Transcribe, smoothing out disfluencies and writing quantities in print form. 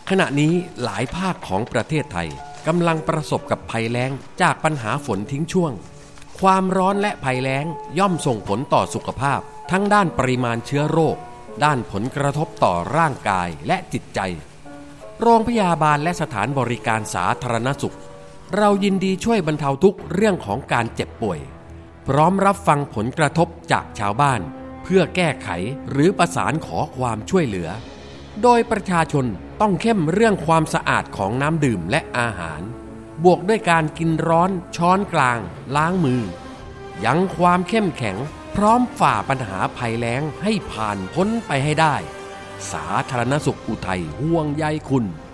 ขณะนี้หลายภาคของประเทศไทยกำลังประสบกับภัยแล้งจากปัญหาฝนทิ้งช่วงความร้อนและภัยแล้งย่อมส่งผลต่อสุขภาพทั้งด้านปริมาณเชื้อโรคด้านผลกระทบต่อร่างกายและจิตใจโรงพยาบาลและสถานบริการสาธารณสุขเรายินดีช่วยบรรเทาทุกข์เรื่องของการเจ็บป่วยพร้อมรับฟังผลกระทบจากชาวบ้านเพื่อแก้ไขหรือประสานขอความช่วยเหลือโดยประชาชนต้องเข้มเรื่องความสะอาดของน้ำดื่มและอาหารบวกด้วยการกินร้อนช้อนกลางล้างมือยังความเข้มแข็งพร้อมฝ่าปัญหาภัยแล้งให้ผ่านพ้นไปให้ได้สาธารณสุขอุทัยห่วงใยคุณ